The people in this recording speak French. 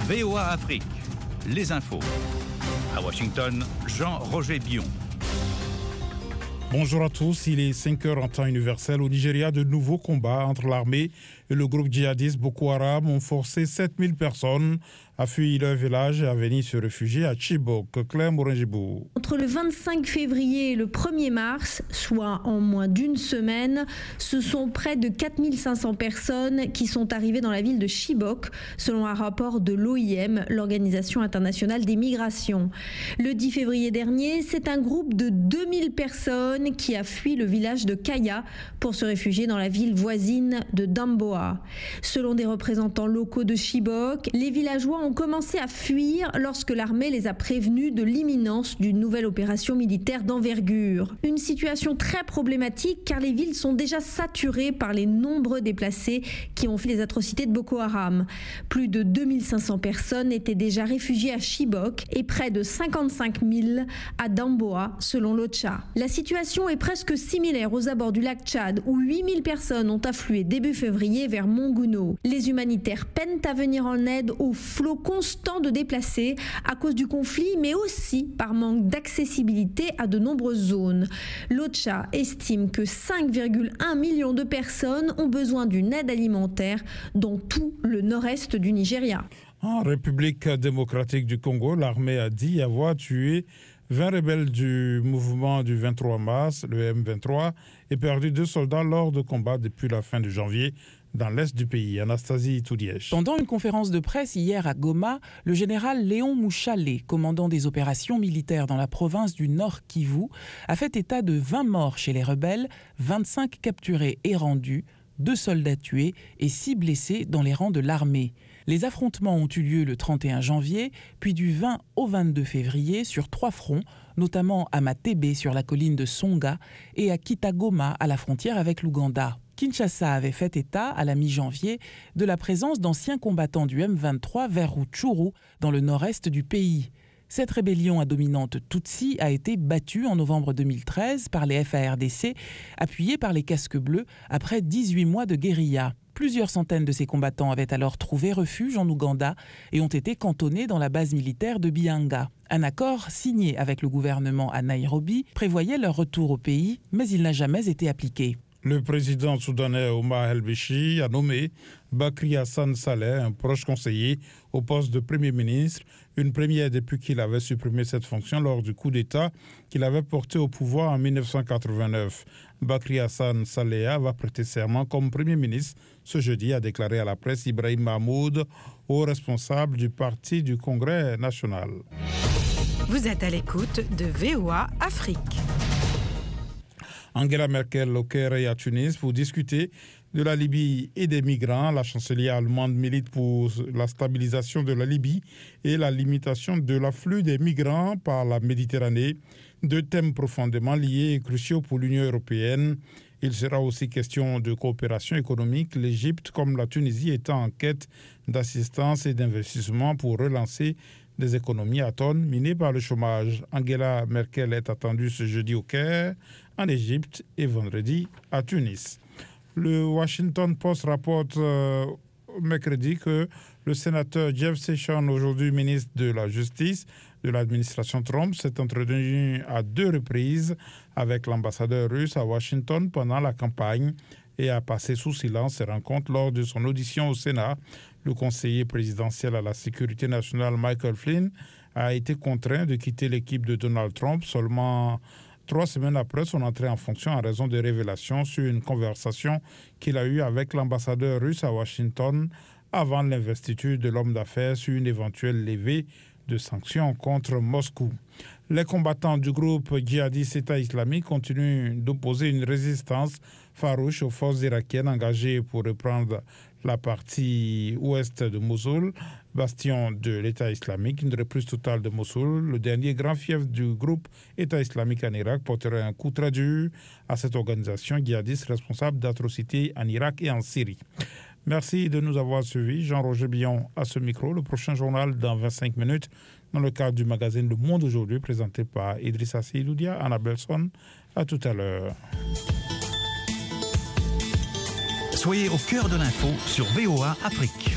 VOA Afrique, les infos. À Washington, Jean-Roger Bion. Bonjour à tous, il est 5h en temps universel. Au Nigeria, de nouveaux combats entre l'armée et le groupe djihadiste Boko Haram ont forcé 7000 personnes à fuir leur village et à venir se réfugier à Chibok. Claire Mourengibou. Entre le 25 février et le 1er mars, soit en moins d'une semaine, ce sont près de 4500 personnes qui sont arrivées dans la ville de Chibok, selon un rapport de l'OIM, l'Organisation internationale des migrations. Le 10 février dernier, c'est un groupe de 2000 personnes qui a fui le village de Kaya pour se réfugier dans la ville voisine de Damboa. Selon des représentants locaux de Chibok, les villageois ont commencé à fuir lorsque l'armée les a prévenus de l'imminence d'une nouvelle opération militaire d'envergure. Une situation très problématique car les villes sont déjà saturées par les nombreux déplacés qui ont fait les atrocités de Boko Haram. Plus de 2500 personnes étaient déjà réfugiées à Chibok et près de 55 000 à Damboa selon l'OCHA. La situation est presque similaire aux abords du lac Tchad où 8000 personnes ont afflué début février vers Monguno. Les humanitaires peinent à venir en aide au flot constant de déplacés à cause du conflit, mais aussi par manque d'accessibilité à de nombreuses zones. L'OCHA estime que 5,1 millions de personnes ont besoin d'une aide alimentaire dans tout le nord-est du Nigeria. En République démocratique du Congo, l'armée a dit avoir tué 20 rebelles du mouvement du 23 mars, le M23, et perdu 2 soldats lors de combats depuis la fin de janvier dans l'est du pays. Anastasie Toudièche. Pendant une conférence de presse hier à Goma, le général Léon Mouchalé, commandant des opérations militaires dans la province du Nord Kivu, a fait état de 20 morts chez les rebelles, 25 capturés et rendus, 2 soldats tués et 6 blessés dans les rangs de l'armée. Les affrontements ont eu lieu le 31 janvier, puis du 20 au 22 février sur 3 fronts, notamment à Matebe sur la colline de Songa et à Kitagoma à la frontière avec l'Ouganda. Kinshasa avait fait état, à la mi-janvier, de la présence d'anciens combattants du M23 vers Rutshuru, dans le nord-est du pays. Cette rébellion à dominante Tutsi a été battue en novembre 2013 par les FARDC, appuyés par les casques bleus, après 18 mois de guérilla. Plusieurs centaines de ces combattants avaient alors trouvé refuge en Ouganda et ont été cantonnés dans la base militaire de Bianga. Un accord signé avec le gouvernement à Nairobi prévoyait leur retour au pays, mais il n'a jamais été appliqué. Le président soudanais Omar el-Béchir a nommé Bakri Hassan Saleh, un proche conseiller, au poste de Premier ministre, une première depuis qu'il avait supprimé cette fonction lors du coup d'État qu'il avait porté au pouvoir en 1989. Bakri Hassan Saleh va prêter serment comme Premier ministre ce jeudi, a déclaré à la presse Ibrahim Mahmoud, haut responsable du parti du Congrès national. Vous êtes à l'écoute de VOA Afrique. Angela Merkel au Caire et à Tunis pour discuter de la Libye et des migrants. La chancelière allemande milite pour la stabilisation de la Libye et la limitation de l'afflux des migrants par la Méditerranée. 2 thèmes profondément liés et cruciaux pour l'Union européenne. Il sera aussi question de coopération économique, l'Égypte comme la Tunisie étant en quête d'assistance et d'investissement pour relancer des économies à tonnes minées par le chômage. Angela Merkel est attendue ce jeudi au Caire, en Égypte et vendredi à Tunis. Le Washington Post rapporte mercredi que le sénateur Jeff Sessions, aujourd'hui ministre de la Justice de l'administration Trump, s'est entretenu à 2 reprises avec l'ambassadeur russe à Washington pendant la campagne et a passé sous silence ces rencontres lors de son audition au Sénat. Le conseiller présidentiel à la sécurité nationale Michael Flynn a été contraint de quitter l'équipe de Donald Trump seulement 3 semaines après son entrée en fonction en raison des révélations sur une conversation qu'il a eue avec l'ambassadeur russe à Washington avant l'investiture de l'homme d'affaires sur une éventuelle levée de sanctions contre Moscou. Les combattants du groupe djihadiste État islamique continuent d'opposer une résistance farouche aux forces irakiennes engagées pour reprendre la partie ouest de Mossoul, bastion de l'État islamique. Une reprise totale de Mossoul, le dernier grand fief du groupe État islamique en Irak, porterait un coup très dur à cette organisation djihadiste responsable d'atrocités en Irak et en Syrie. Merci de nous avoir suivis. Jean-Roger Bion à ce micro. Le prochain journal dans 25 minutes dans le cadre du magazine Le Monde aujourd'hui présenté par Idrissa Seydoudia, Anna Belson. À tout à l'heure. Soyez au cœur de l'info sur VOA Afrique.